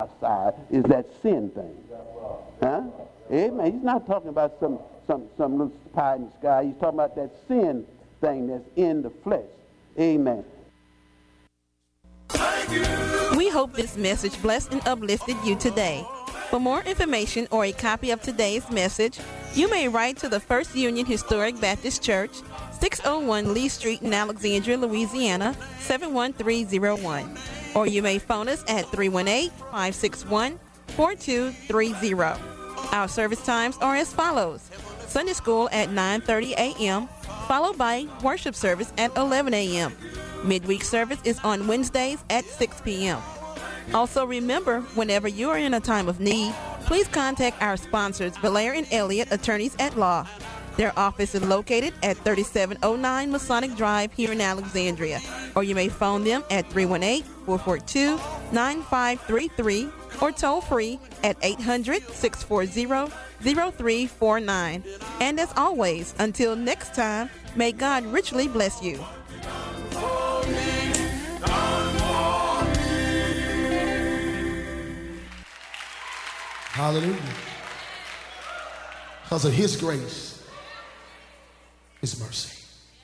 side is that sin thing. Huh? Amen. He's not talking about some little pie in the sky. He's talking about that sin thing that's in the flesh. Amen. We hope this message blessed and uplifted you today. For more information or a copy of today's message, you may write to the First Union Historic Baptist Church, 601 Lee Street in Alexandria, Louisiana, 71301. Or you may phone us at 318-561-4230. Our service times are as follows. Sunday school at 9:30 a.m., followed by worship service at 11 a.m. Midweek service is on Wednesdays at 6 p.m. Also remember, whenever you are in a time of need, please contact our sponsors, Valaire and Elliott, Attorneys at Law. Their office is located at 3709 Masonic Drive here in Alexandria, or you may phone them at 318-442-9533 or toll free at 800-640-0349. And as always, until next time, may God richly bless you. Hallelujah. Because of his grace, his mercy.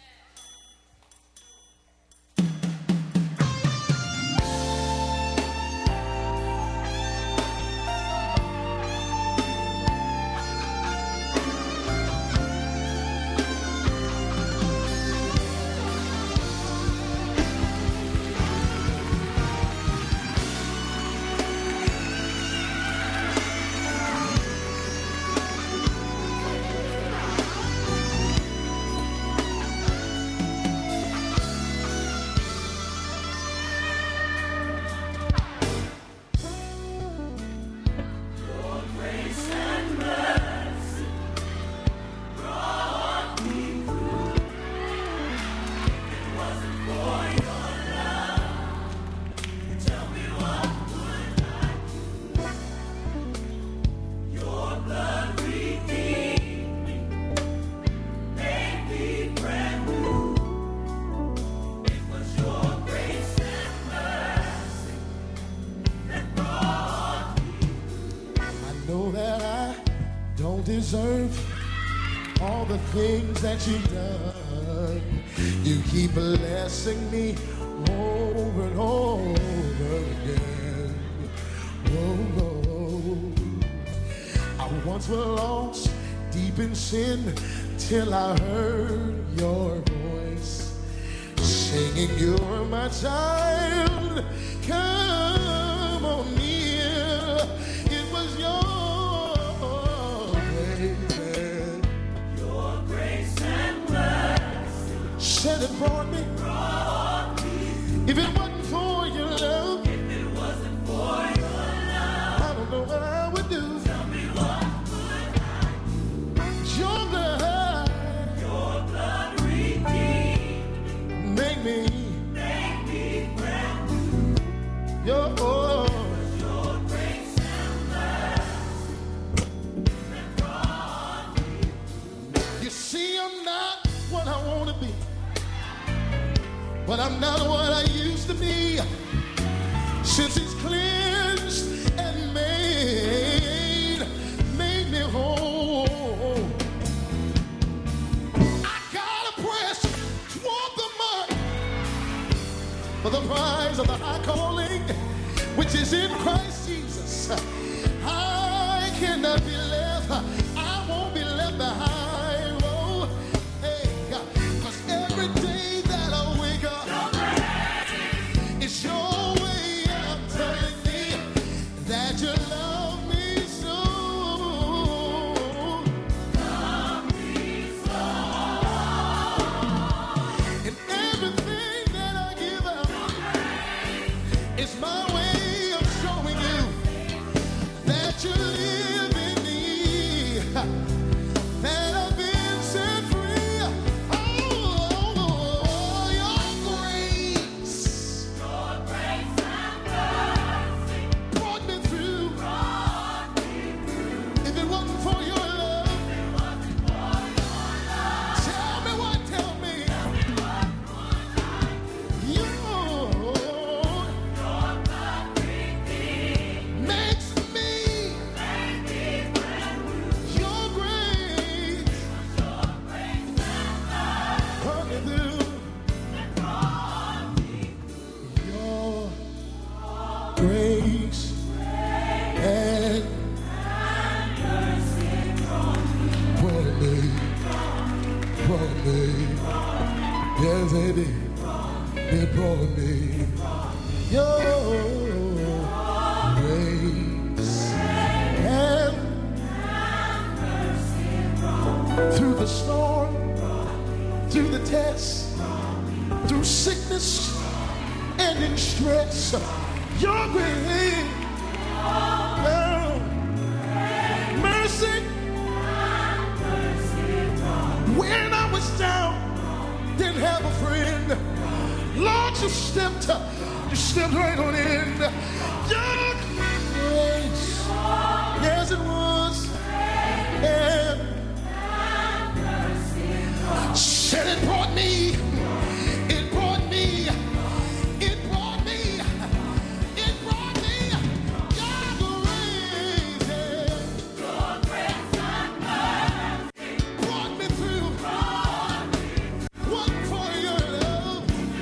Deserve all the things that you've done. You keep blessing me over and over again. Oh, oh. I once was lost deep in sin till I heard your voice singing, "You're my child, come on near." It was your said it brought me. If it wasn't for your love, I don't know what I would do. Tell me what would I do? Your blood redeemed. Make me brand new. Your grace and mercy that brought me. You see, I'm not what I want to be, but I'm not what I used to be. Since he's cleansed and made me whole, I gotta press toward the mark for the prize of the high calling, which is in Christ Jesus. I cannot be left, I won't be left behind. Oh, hey, 'cause every day that I wake up, it's your way of telling me that you love me so. Love me so. And everything that I give up is my way of showing you the storm, through the test, through sickness and in stress. Your grace, oh, mercy. When I was down, didn't have a friend, Lord, you stepped right on in. Your grace, yes it was, and said it brought me, it brought me, it brought me, it brought me. Your grace, your grace and mercy brought me through. Wasn't for your love.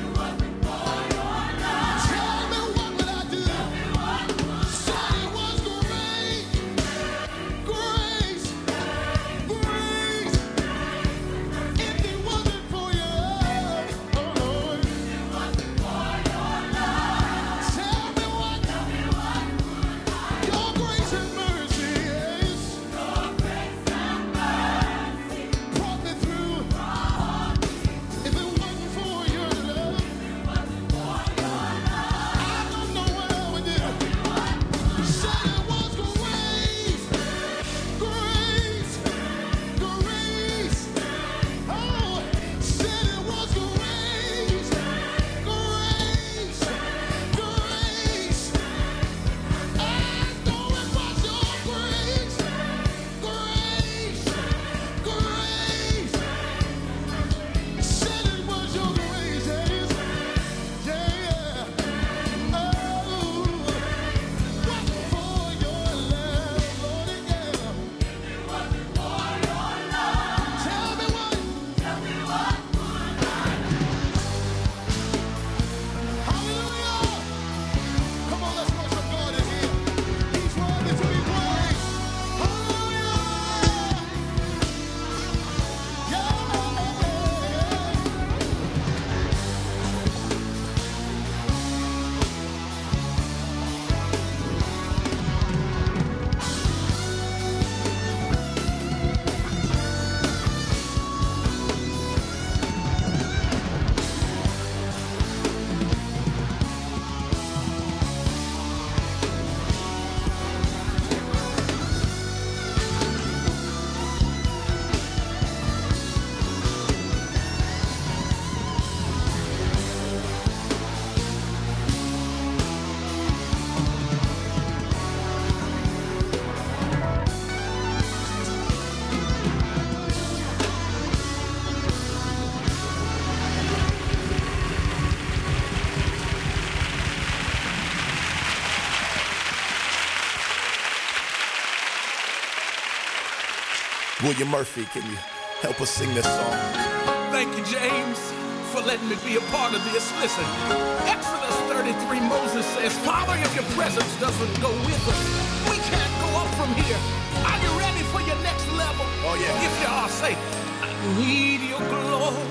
Tell me what would I do? Said it was grace, grace, grace. If it wasn't for your love, oh Lord. Tell me what your grace and mercy is. Brought me through. If it wasn't for your love, I don't know what I would do. Said it was grace, grace, grace. Oh, said it was grace, grace, grace. I know it was your grace, grace, grace. Said it was your grace, yes, yeah. Oh, what for your love, Lord, yeah. Tell me what. Hallelujah. Come on, let's worship God in here. He's worthy to be praised. Hallelujah. Yeah. William Murphy, can you help us sing this song? Thank you, James, for letting me be a part of this. Listen, Exodus 33, Moses says, Father, if your presence doesn't go with us, we can't go up from here. Are you ready for your next level? Oh, yeah. If you are, say, I need your glory.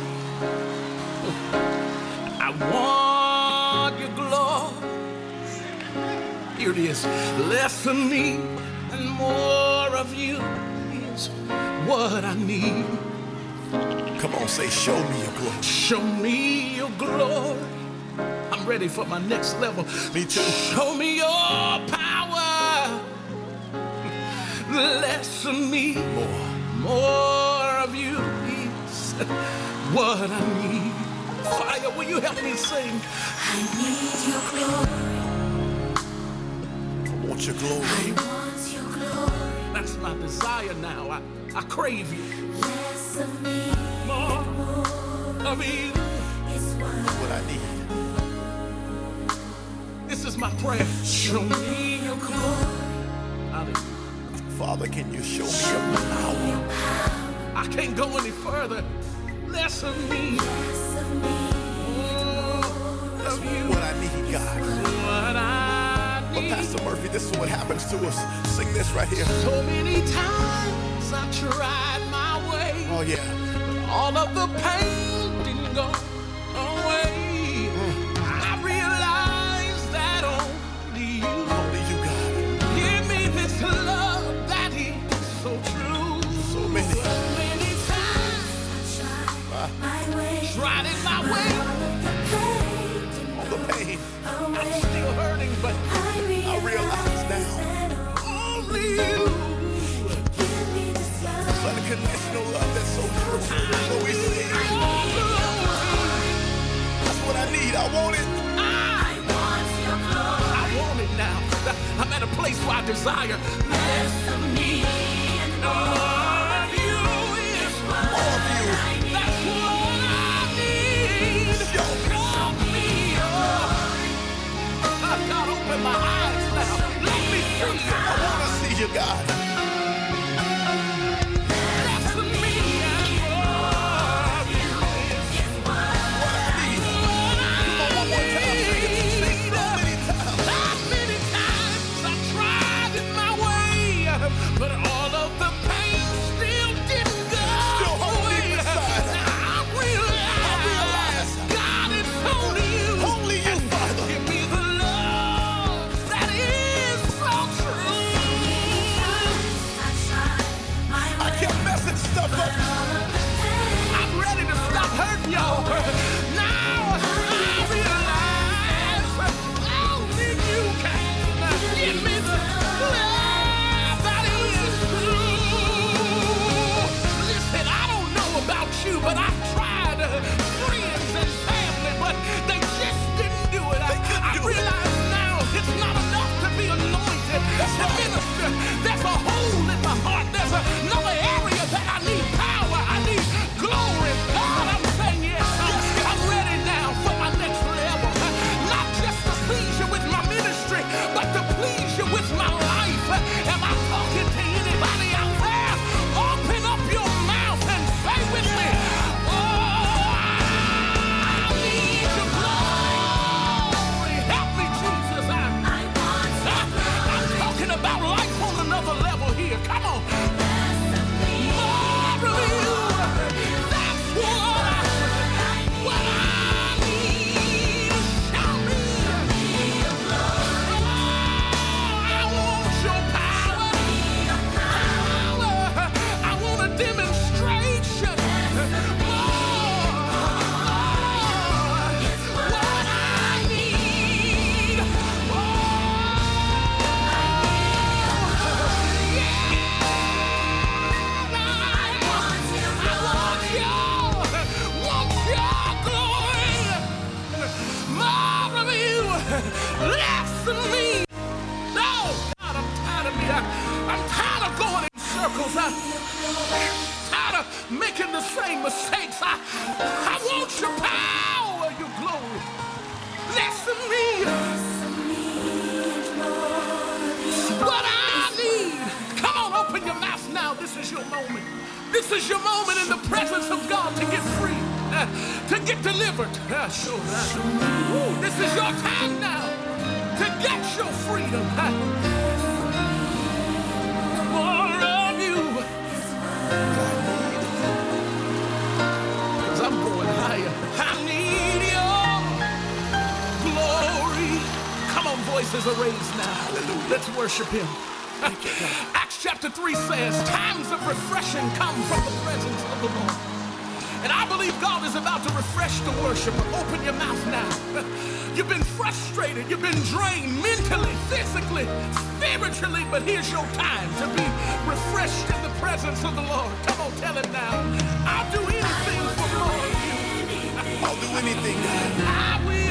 I want your glory. Here it is. Less of me and more of you is what I need. Come on, say, show me your glory. Show me your glory. I'm ready for my next level. Me too. Show me your power. Less of me, more of you is what I need. Fire, will you help me sing? I need your glory. I want your glory. I want your glory. That's my desire now. I crave you. Less of me, More more of you. is What I need. This is my prayer. Show me your glory. Hallelujah. Father, can you show me your power? I can't go any further. Less of me, less of me, more of you. What I need, God. What I But need. Pastor Murphy, this is what happens to us. Sing this right here. So many times I tried my way. Oh, yeah. All of the pain didn't go away. I realized that only you Only you, God. give me this love that is so true. So many. So many times desire. Less of me and more of you is what I need. That's what I need. Help me, oh. God, open my eyes now. Let me see you. I want to see you, God. Less of me and more of you is what I need. Come on, one more time. Sing it so many times. How many times I tried it my way, but all of the pain still didn't go Still hold away. deep inside. Now I realize, God, it's only you. Only you, Father. Give me the love that is so true. I kept messing stuff up. I'm ready to stop hurting y'all. Now I realize only you can give me the love that is true. Listen, I don't know about you, but I tried friends and family, but they just didn't do it. I realize now it's not enough to be anointed to minister. There's a hole in my heart. There's another area that I need power. I need glory. God, I'm saying yes. I'm ready now for my next level. Not just to please you with my ministry, but to please you with my life. Am I talking to anybody out there? Open up your mouth and say with me, oh, I need your glory. Help me, Jesus. I'm talking about life on another level here. Come on. More of you. That's what I need. Show me. I want your power. I want a demonstration. More. What I need. Less of me. No, God, I'm tired of me. I'm tired of going in circles. I'm tired of making the same mistakes. I want your power, your glory. Less of me. What I need. Come on, open your mouth now. This is your moment. This is your moment in the presence of God to get free, to get delivered. Sure. Ooh, this is your time now to get your freedom. More of you. 'Cause I'm going higher. I need your glory. Come on, voices are raised now. Let's worship him. Acts chapter 3 says, times of refreshing come from the presence of the Lord. And I believe God is about to refresh the worshiper. Open your mouth now. You've been frustrated. You've been drained mentally, physically, spiritually. But here's your time to be refreshed in the presence of the Lord. Come on, tell him now. I'll do anything for more of you. I'll do anything, God. I will.